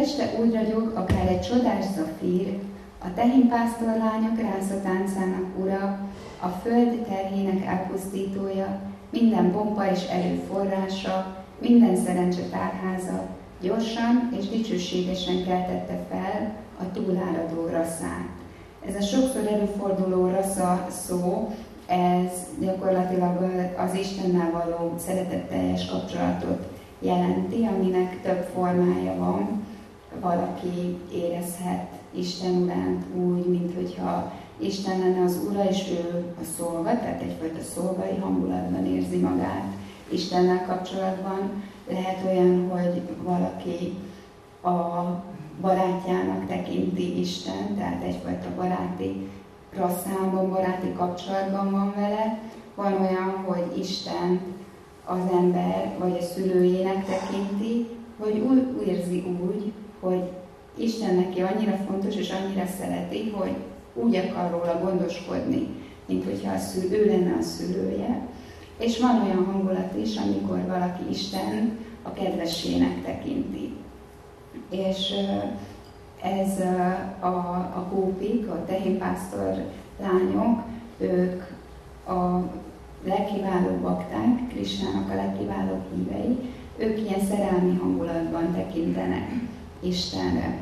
este úgy ragyog, akár egy csodás zafír, a tehénpásztorlányok rászatáncának ura, a föld terhének elpusztítója, minden pompa és erőforrása, minden szerencse tárháza, gyorsan és dicsőségesen keltette fel a túláradó rasszát. Ez a sokszor előforduló rassza szó, ez gyakorlatilag az Istennel való szeretetteljes kapcsolatot jelenti, aminek több formája van. Valaki érezhet Isten uránt úgy, mint hogyha Isten lenne az ura, és ő a szolga, tehát egyfajta szolgai hangulatban érzi magát Istennel kapcsolatban. Lehet olyan, hogy valaki a barátjának tekinti Isten, tehát egyfajta baráti rasszában, baráti kapcsolatban van vele. Van olyan, hogy Isten az ember vagy a szülőjének tekinti, vagy úgy érzi úgy, hogy Isten neki annyira fontos és annyira szereti, hogy úgy akar róla gondoskodni, mint hogyha ő lenne a szülője. És van olyan hangulat is, amikor valaki Isten a kedvessének tekinti. És ez a gópik, a tehénpásztor lányok, ők a legkiválóbb bakták, Krisnának a legkiválóbb hívei, ők ilyen szerelmi hangulatban tekintenek Istenre.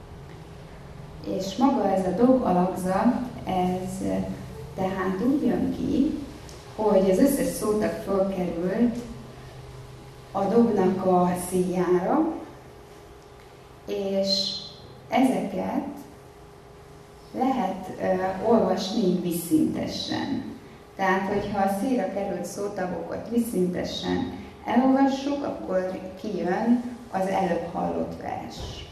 És maga ez a dog alakzat, ez tehát úgy jön ki, hogy az összes szótag fölkerült a dobnak a szíjára, és ezeket lehet olvasni vízszintesen. Tehát, hogyha a szíjra került szótagokat vízszintesen elolvassuk, akkor kijön az előbb hallott vers.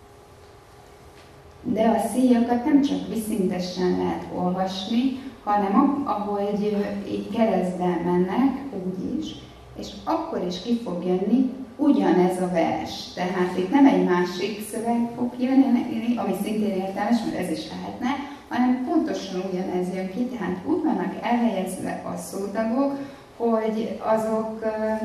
De a szíjakat nem csak vízszintesen lehet olvasni, hanem ahogy így keresztben mennek, úgy is, és akkor is ki fog jönni ugyanez a vers. Tehát itt nem egy másik szöveg fog jönni, ami szintén értelmes, mert ez is lehetne, hanem pontosan ugyanez jön ki, tehát úgy vannak elhelyezve a szótagok, hogy azok,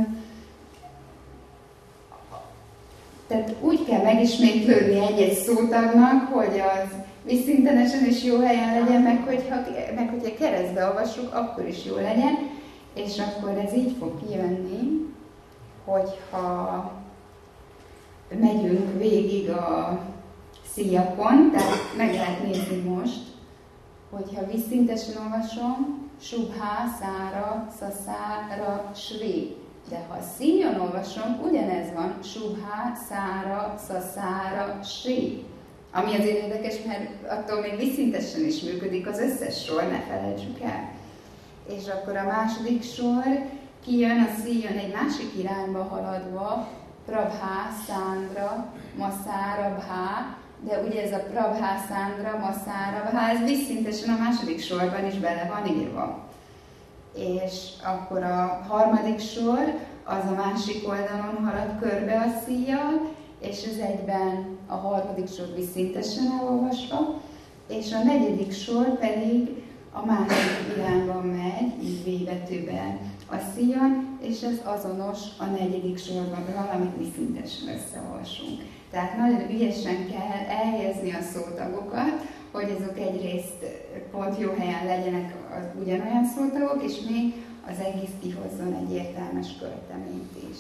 tehát úgy kell megismétlődni egy-egy szótagnak, hogy az vízszintenesen is jó helyen legyen, meg hogyha keresztbe olvassuk, akkor is jó legyen, és akkor ez így fog kijönni, hogyha megyünk végig a szíjakon, tehát meg lehet nézni most, hogyha vízszintesen olvasom, subhá, szára, szaszára, sri. De ha szíjon olvasom, ugyanez van, subhá, szára, szaszára, sri. Ami azért érdekes, mert attól még vízszintesen is működik az összes sor, ne felejtsük el. És akkor a második sor kijön a szíjon egy másik irányba haladva, prabhá, szándra, maszára, bhá, de ugye ez a prabhá, szándra, maszára, bhá, ez vízszintesen a második sorban is bele van írva. És akkor a harmadik sor, az a másik oldalon halad körbe a szíjjal, és ez egyben a harmadik sor vízszintesen elolvasva, és a negyedik sor pedig a másik irányban megy, így V betűben a szíjon, és ez azonos a negyedik sorban, valamit vízszintesen összeolvasunk. Tehát nagyon ügyesen kell elhelyezni a szótagokat, hogy azok egyrészt pont jó helyen legyenek az ugyanolyan szótagok, és még az egész kihozzon egy értelmes költeményt is.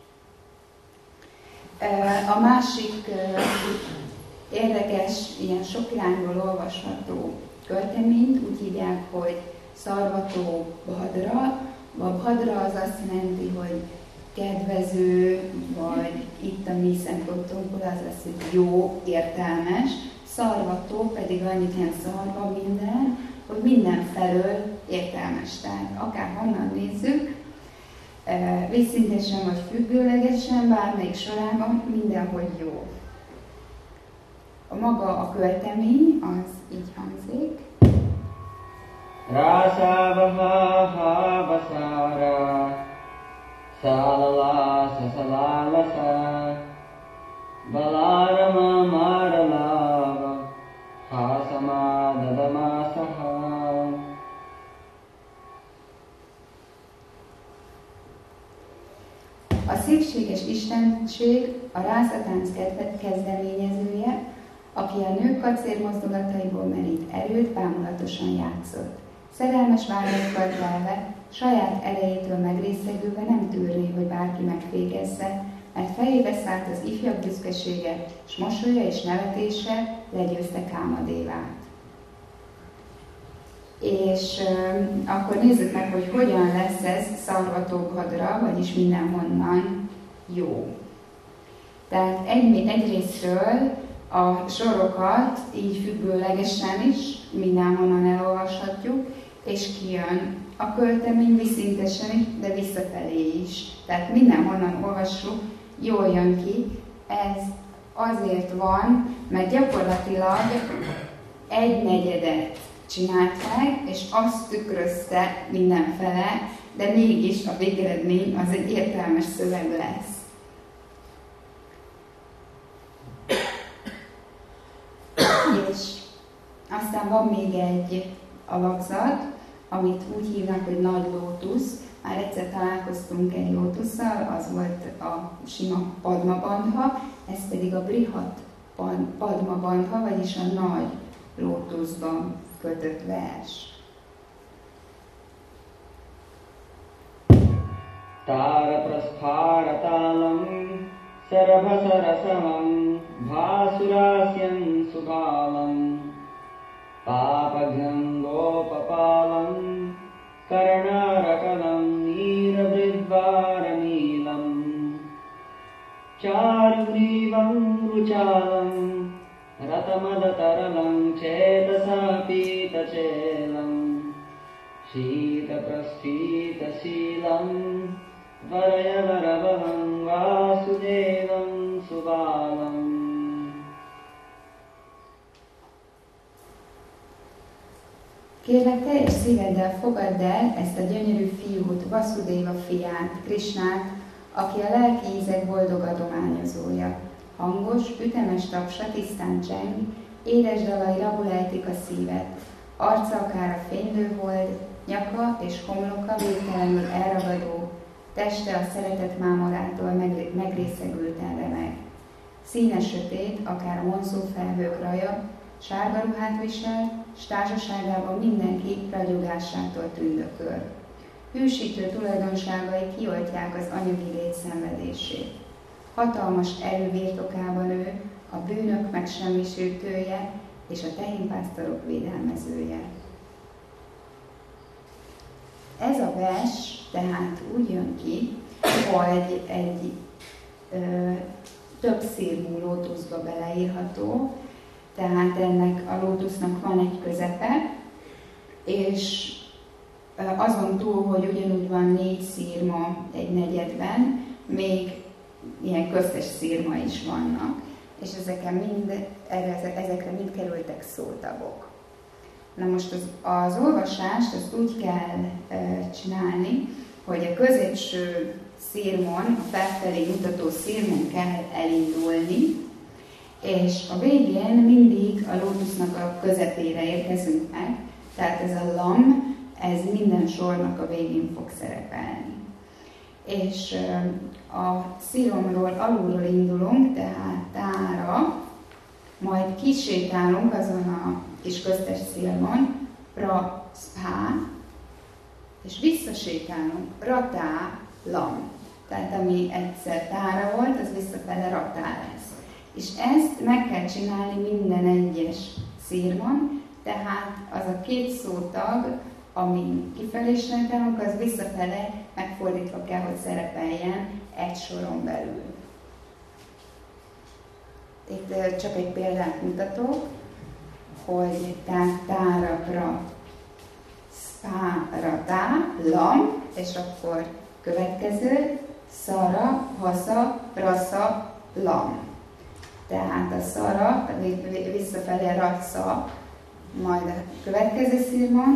A másik érdekes, ilyen sok irányból olvasható költeményt úgy hívják, hogy Szarvató Bhadra. A Bhadra az azt jelenti, hogy kedvező, vagy itt a mi szempontunkból az lesz, hogy jó, értelmes. Szarvató pedig annyit jelent szarva minden, hogy minden felől értelmes. Tehát akár honnan nézzük, vízszintesen vagy függőlegesen, bármelyik sorában mindenhogy jó. A maga a költemény az így hangzik. Rásavaha havasára, szálala szasalálasa, balárama máralava, hásama dadamásaha. A szépséges istenség a rászatánc kezdeményezője, aki a nők kacérmozdulataiból merít erőt, bámulatosan játszott. Szerelmes vágyakkal telve, saját erejétől megrészegülve nem tűrné, hogy bárki megfékezze, mert fejébe szállt az ifjabb büszkesége, s mosolya és nevetése legyőzte Kámadévát. És akkor nézzük meg, hogy hogyan lesz ez Szarvatobhadra, vagyis mindenhonnan jó. Tehát egyrésztről a sorokat így függőlegesen is mindenhonnan elolvashatjuk, és kijön a költemény viszintesen is, de visszafelé is. Tehát mindenhonnan olvassuk, jól jön ki. Ez azért van, mert gyakorlatilag 1/4 csinált meg, és azt tükrözte mindenfele, de mégis a végeredmény az egy értelmes szöveg lesz. És aztán van még egy alakzat, amit úgy hívnak, hogy nagy lótusz. Már egyszer találkoztunk egy lótusszal, az volt a sima Padma-bandha, ez pedig a Brihat Padma-bandha, vagyis a nagy lótuszban kötött vers. Tára prasthara tálam, sarabhasarasamam, bhasurásyam subhalam, pápagyam gópapalam, karnárakalam, nírabridváranílam, csárugrívam rucsálam, Ratamadataram chetasa pita chelam, Shita prasthita shilam, Varaya varavavam vasudevam subalam. Kérlek, teljes szíveddel fogadd el ezt a gyönyörű fiút, Vasudeva fiát, Krisnát, aki a lelki ízek boldog adományozója. Hangos, ütemes tapsa tisztán cseng, édes dalai rabul ejtik a szívet. Arca akár a fénylő hold, nyaka és homloka végtelenül elragadó, teste a szeretet mámorától megrészegülten remeg. Színe sötét, akár a monszófelhők raja, sárga ruhát visel, s társaságában mindenki ragyogásától tündököl. Hűsítő tulajdonságai kioltják az anyagi lét szenvedését. Hatalmas erő birtokában ő, a bűnök megsemmisítője és a tehénpásztorok védelmezője. Ez a vers tehát úgy jön ki, hogy egy több szírmú lótuszba beleírható, tehát ennek a lótusznak van egy közepe, és azon túl, hogy ugyanúgy van 4 szírma egy negyedben, még ilyen köztes szírma is vannak, és ezekre mind kerültek szótagok. Na most az olvasást azt úgy kell csinálni, hogy a középső szírmon, a felfelé mutató szírmon kell elindulni, és a végén mindig a lótusznak a közepére érkezünk meg, tehát ez a lam, ez minden sornak a végén fog szerepelni. És a szíromról alulról indulunk, tehát tára, majd kisétálunk azon a kis köztes szírmon, pra, szpá, és visszasétálunk, ratá, lam. Tehát ami egyszer tára volt, az visszafele ratá lesz. És ezt meg kell csinálni minden egyes szírmon, tehát az a 2 szótag, ami kifelé sétálunk, az visszafele megfordítva kell, hogy szerepeljen egy soron belül. Itt csak egy példát mutatok, hogy tára, pra, szpára, tá, lam, és akkor következő, szara, hasza, rasza, lam. Tehát a szara, visszafelé ratsza, majd a következő szírmon,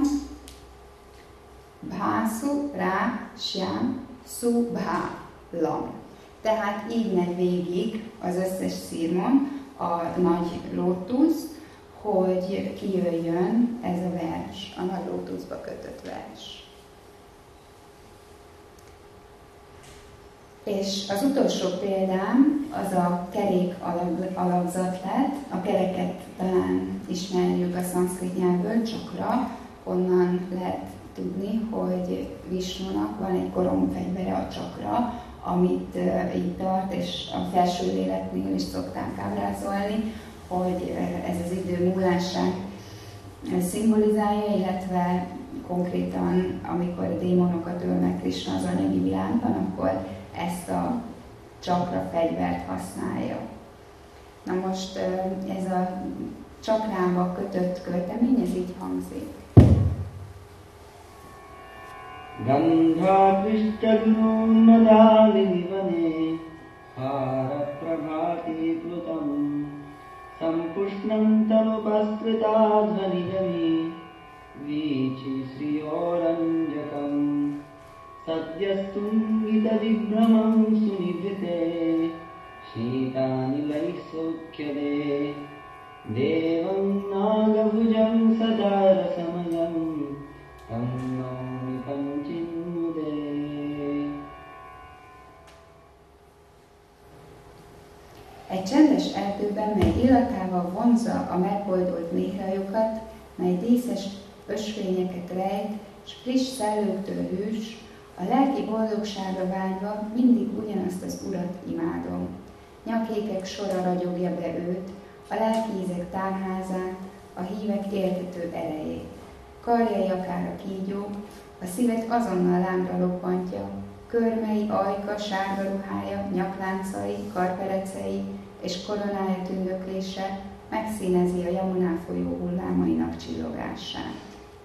bhászú, rá, syám, szú, bhá, lam. Tehát így megy végig az összes szírmon a nagy lótusz, hogy kijöjjön ez a vers, a nagy lótuszba kötött vers. És az utolsó példám az a kerék alakzat lett. A kereket talán ismerjük a szanszkrit nyelvből, csakra, onnan lehet tudni, hogy Visnunak van egy korongfegyvere, a csakra, amit így tart, és a felső léleknél is szokták ábrázolni, hogy ez az idő múlását szimbolizálja, illetve konkrétan, amikor a démonokat öl meg Krisna az anyagi világban, akkor ezt a csakra fegyvert használja. Na most ez a csakrába kötött költemény, ez így hangzik. Gandha Krishna Madali Vane Hara Prabhati Plutam Sampushnam Tanupastrita Dhvanijami Vichi Sriyoranjakam Satyastum Gita Vibramam Sunivrite Shitani Laisokhyade Devam Nagabhujam Sadara Samayam Tamnami Panchinude. Egy csendes erdőben, mely illatával vonzza a megboldult méhrajokat, mely díszes ösvényeket rejt, s friss szellőktől hűs, a lelki boldogságra vágyva mindig ugyanazt az Urat imádom. Nyakékek sora ragyogja be őt, a lelki ízek tárházát, a hívek éltető erejét. Karjai akár a kígyó, a szívet azonnal lámra lobbantja, körmei, ajka, sárga ruhája, nyakláncai, karperecei és koronája tündöklése megszínezi a Yamuná folyó hullámainak csillogását.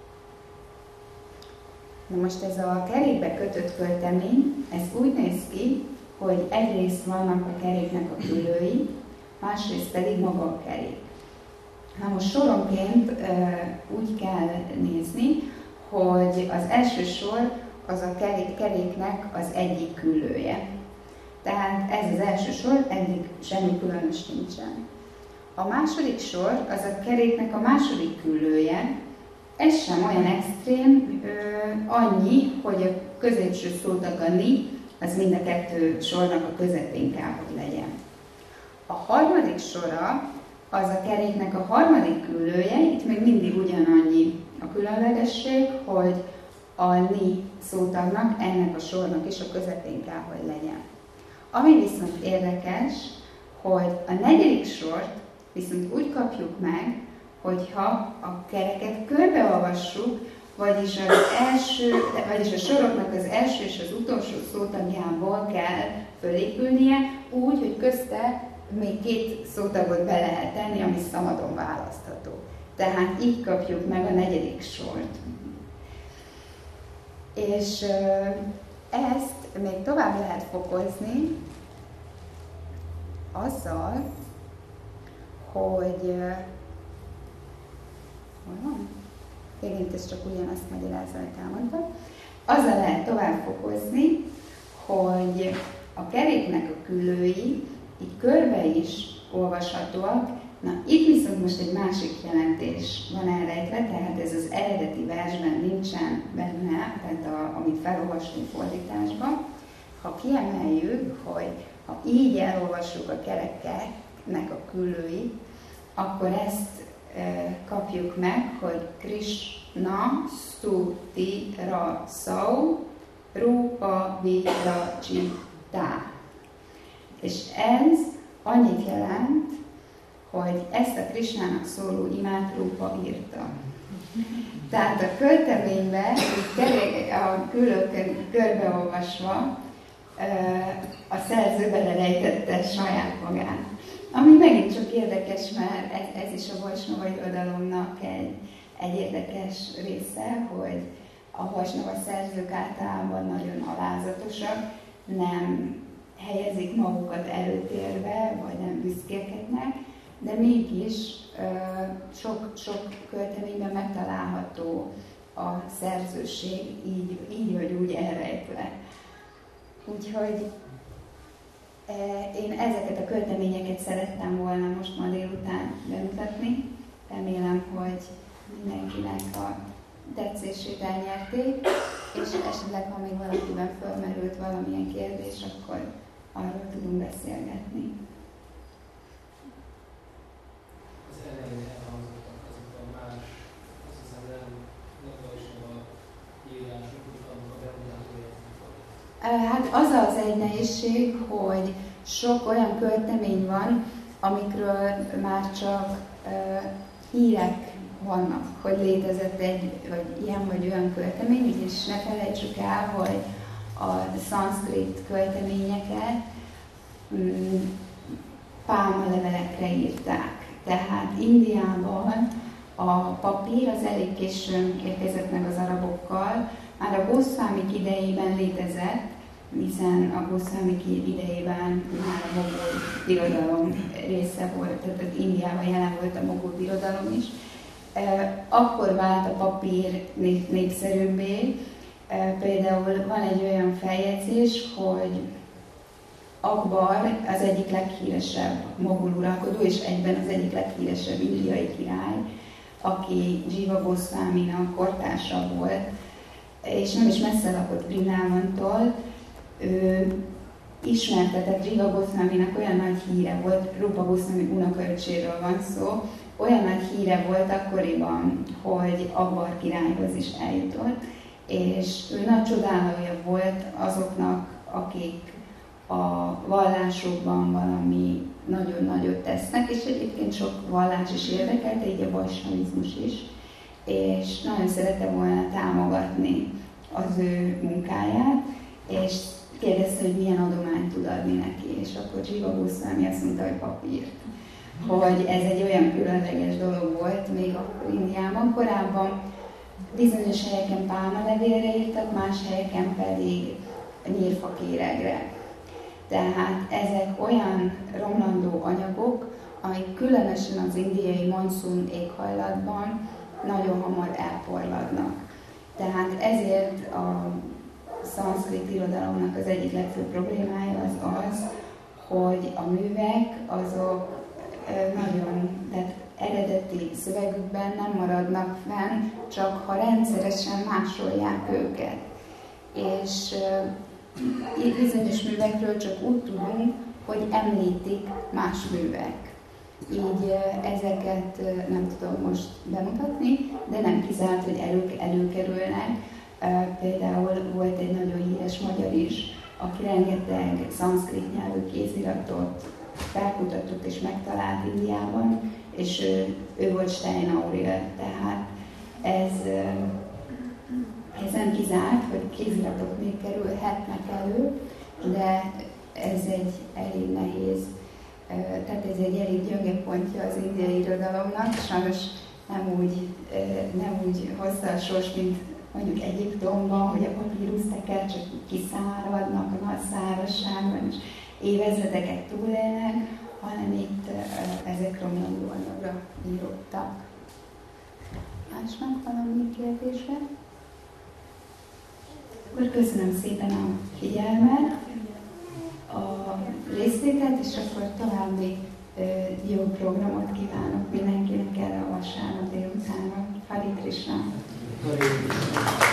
Na most ez a kerékbe kötött költemény, ez úgy néz ki, hogy egyrészt vannak a keréknek a külői, másrészt pedig maga a kerék. Na most soronként úgy kell nézni, hogy az első sor az a keréknek az egyik küllője. Tehát ez az első sor, eddig semmi különös nincsen. A második sor az a keréknek a második küllője, ez sem olyan extrém, annyi, hogy a középső szótag a ni, az mind a kettő sornak a közepén kell, hogy legyen. A harmadik sora az a keréknek a harmadik küllője, itt még mindig ugyanannyi a különlegesség, hogy a ni szótagnak, ennek a sornak is a közepén kell, hogy legyen. Ami viszont érdekes, hogy a negyedik sort viszont úgy kapjuk meg, hogyha a kereket körbeolvassuk, vagyis a soroknak az első és az utolsó szótagjából kell fölépülnie, úgy, hogy közte még két szótagot be lehet tenni, ami szabadon választható. Tehát így kapjuk meg a negyedik sort. És ezt még tovább lehet fokozni azzal, hogy hol van? Én ezt csak ugyanazt magyarázom, amit elmondtam. Azzal lehet tovább fokozni, hogy a keréknek a küllői így körbe is olvashatóak. Na, itt viszont most egy másik jelentés van elrejtve, tehát ez az eredeti versben nincsen benne, tehát amit felolvastunk fordításban. Ha kiemeljük, hogy ha így elolvassuk a kerekeknek a küllőit, akkor ezt kapjuk meg, hogy Krishna stuti rasau rupa viracita. És ez annyit jelent, hogy ezt a Krishnának szóló imát Rupa írta. Tehát a költeményben, a küllőkön körbeolvasva a szerző belelejtette saját magát. Ami megint csak érdekes, mert ez is a vajsnava irodalomnak egy érdekes része, hogy a vajsnava szerzők általában nagyon alázatosak, nem helyezik magukat előtérbe, vagy nem büszkélkednek, de mégis sok költeményben megtalálható a szerzőség így vagy úgy elrejtve. Úgyhogy én ezeket a költeményeket szerettem volna most ma délután bemutatni. Remélem, hogy mindenkinek a tetszését elnyerték, és esetleg, ha még valakiben fölmerült valamilyen kérdés, akkor arról tudunk beszélgetni. Az elején elhangzottak azok a más, azt hiszem nem is a írások, hanem a bemutató. Hát az az egy nehézség, hogy sok olyan költemény van, amikről már csak hírek vannak, hogy létezett egy vagy ilyen vagy olyan költemény, és ne felejtsük el, hogy a szanszkrit költeményeket pálmalevelekre írták. Tehát Indiában a papír az elég későn érkezett meg az arabokkal, már a Goszvámik idejében létezett, hiszen a Goszvámik idejében már a mogul birodalom része volt, tehát Indiában jelen volt a mogul birodalom is. Akkor vált a papír népszerűbbé. Például van egy olyan feljegyzés, hogy Akbar az egyik leghíresebb mogul uralkodó, és egyben az egyik leghíresebb indiai király, aki Jiva Goswaminak kortársa volt, és nem is messze lakott Brindávantól. Ő ismertetett Jiva Goswaminak, olyan nagy híre volt, Rupa Goswami unokaöccséről van szó, olyan nagy híre volt akkoriban, hogy Akbar királyhoz is eljutott, és ő nagy csodálója volt azoknak, akik a vallásokban valami nagyon nagyot tesznek, és egyébként sok vallás is érdekelte, így a vajsnavizmus is, és nagyon szerette volna támogatni az ő munkáját, és kérdezte, hogy milyen adományt tud adni neki, és akkor Jiva Goswami azt mondta, hogy papírt. Hogy ez egy olyan különleges dolog volt még akkor Indiában. Korábban bizonyos helyeken pálmalevélre írtak, más helyeken pedig nyírfakéregre. Tehát ezek olyan romlandó anyagok, amik különösen az indiai monszun éghajlatban nagyon hamar elporladnak. Tehát ezért a szanszkrit irodalomnak az egyik legfőbb problémája az, hogy a művek azok nagyon, tehát eredeti szövegükben nem maradnak fenn, csak ha rendszeresen másolják őket. És bizonyos művekről csak úgy tudunk, hogy említik más művek. Így ezeket nem tudom most bemutatni, de nem kizárt, hogy előkerülnek. Például volt egy nagyon híres magyar is, aki rengeteg szanszkrit nyelvű kéziratot felkutatott és megtalált Indiában, és ő volt Stein Auril. Tehát ez nem kizárt, hogy kéziratok még kerülhetnek elő, de ez egy elég nehéz, tehát ez egy elég gyönge pontja az indiai irodalomnak. Sajnos nem úgy hozta a sors, mint mondjuk Egyiptomban, hogy a papírusztekkel csak kiszáradnak a nagy szárazságban, és évezredeket túlélnek, hanem itt ezek romlandó anyagra írottak. Másnak valami kérdésre? Akkor köszönöm szépen a figyelmet, a részvételt, és akkor további jó programot kívánok mindenkinek erre a vasárnap délutánra. Hare Krishna!